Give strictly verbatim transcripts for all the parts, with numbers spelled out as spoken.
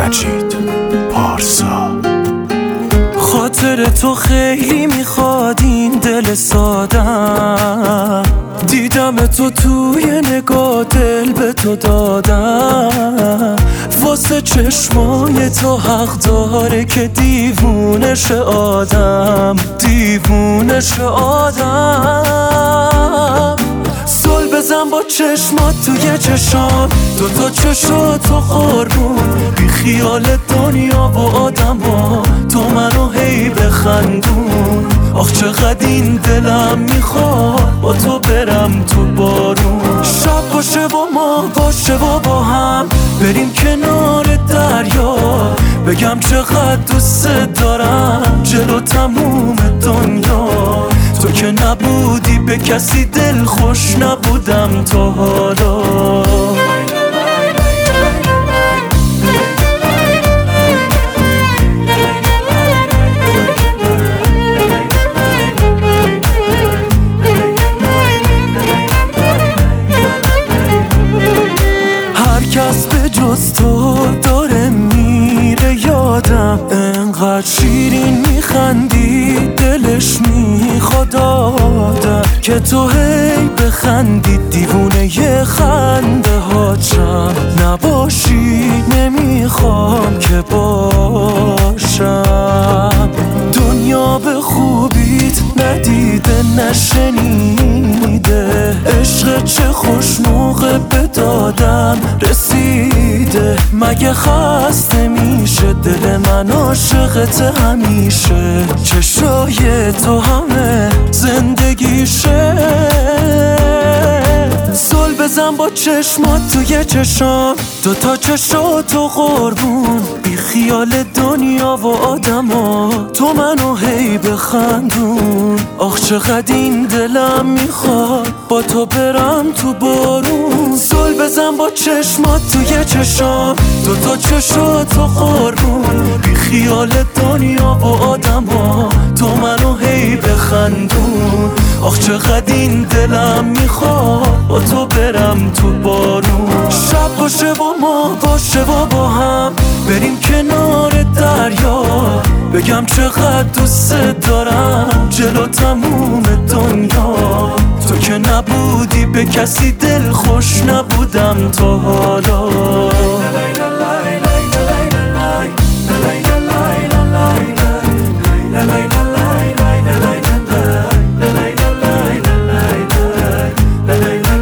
مجید پارسا. خاطر تو خیلی میخواد این دل سادم، دیدم تو توی نگاه دل به تو دادم. واسه چشمای تو حق داره که دیوونش آدم، دیوونش آدم. زل بزن با چشمات توی چشام، دوتا چشاتو قربون، بی خیال دنیا و آدم ها، تو منو هی بخندون. آخ چقدر این دلم میخواد با تو برم تو بارون. شب باشه و ما باشه و با هم بریم کنار دریا، بگم چقدر دوست دارم جلو تموم دنیا. تو که نبودی به کسی دل خوش نبودم تا حالا. هر کس به جز تو داره میره یادم، انقدر شیرین میخندی دلش میخواد آدم، که تو هی بخندی دیوونه ی خنده هاچم. نباشی نمیخوام که باشم، دنیا به خوبیت ندیده نشنیده، عشق چه خوش موقع به دادم رسیده. مگه خسته میشه دل من عاشقت همیشه، چشای تو همه زندگیشه. زل بزن با چشمات توی چشام، دوتا چشاتو قربون، بی خیال دنیا و آدم ها، تو منو هی بخندون. آخ چقدر این دلم میخواد با تو برم تو بارون. زل بزن با چشمات توی چشام، دوتا چشاتو قربون، بی خیال دنیا و آدم ها، تو منو هی بخندون. آخ چقدر این دلم میخواد با تو برم تو بارون. شب باشه و ما باشه و با هم بریم کنار دریا، بگم چقدر دوست دارم جلو تموم دنیا. تو که نبودی به کسی دل خوش نبودم تا حالا.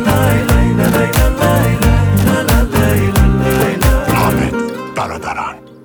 حامد برادران.